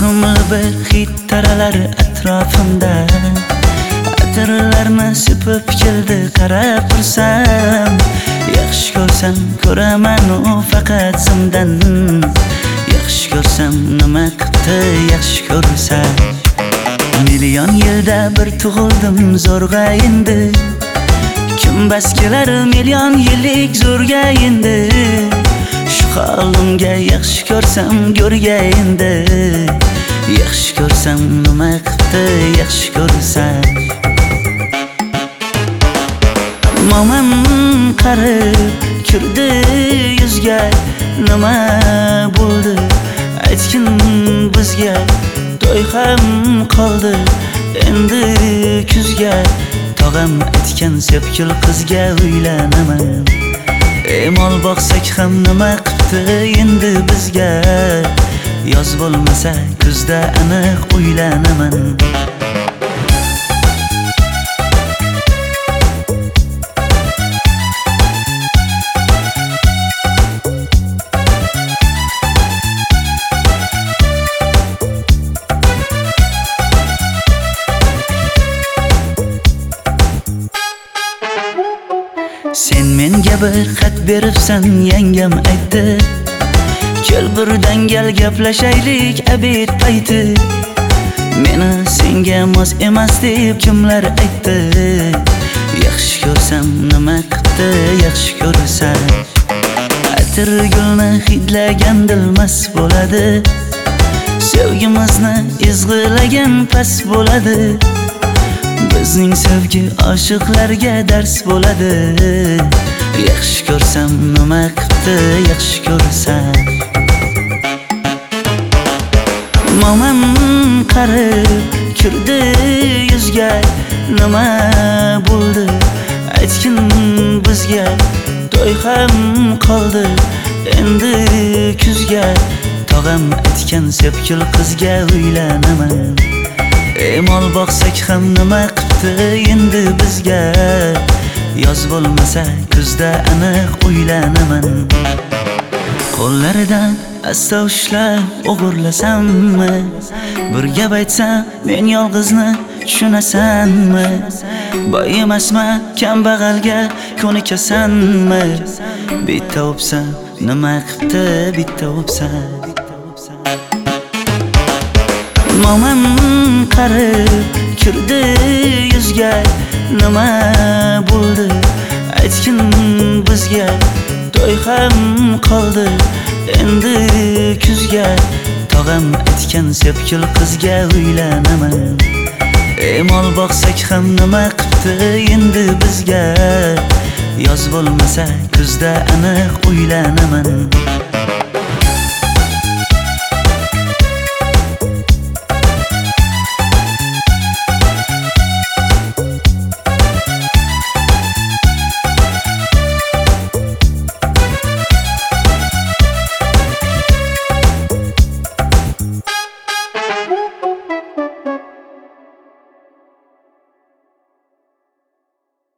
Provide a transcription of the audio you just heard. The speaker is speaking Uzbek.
Yoqimli bir hid taralar atrofimda. Atirlarni sepib keldi qarab tursam. Yaxshi ko'rsam ko'raman u faqat zimdan. Yaxshi ko'rsam nima qildi yaxshi ko'rsa. Million yilda bir tug'ildim zo'rg'a endi. Kim bas kelar million yillik zo'rga endi. Shu holimga yaxshi ko'rsam go'rga endi. Yaxshi ko'rsam nima qildi yaxshi ko'rsa. Momam qarib kirdi yuzga, nima bo'ldi aytgin bizga. To'y ham qoldi endi kuzga. Tog'am aytgan sepkil qizga uylanaman. Mol boqsak ham nima qildi endi bizga. Yoz bo'lmasa kuzda aniq uylanaman. Sen menga bir xat beribsan, yangam aytdi. Kel birdan gal gaplashaylik abid payti. Meni senga mos emas deb kimlar aytdi. Yaxshi ko'rsam nima qildi yaxshi ko'rsa. Atir gulni hidlagan dilmas bo'ladi. Sevgimizni izg'ilagan pas bo'ladi. Bizning sevgi oshiqlarga dars bo'ladi. Yaxshi ko'rsam nima qildi yaxshi ko'rsa. Momam qarib kirdi yuzga, nima bo'ldi aytgin bizga. To'y ham qoldi endi kuzga. Tog'am aytgan sepkil qizga uylanaman. Mol boqsak ham nima qildi endi bizga. Yoz bo'lmasa kuzda aniq uylanaman. Qo'llaridan asta ushlab o'g'irlasammi? Bir gap aytsam men yolg'izni tushunasanmi? Boy emasman kambag'alga ko'nikasanmi? Bitta o'psa nima qildi bitta o'psa. Momam qarib kirdi yuzga, nima bo'ldi aytgin bizga. To'y ham qoldi endi kuzga. Tog'am aytgan sepkil qizga uylanaman. Mol boqsak ham nima qildi endi bizga. Yoz bo'lmasa kuzda aniq uylanaman.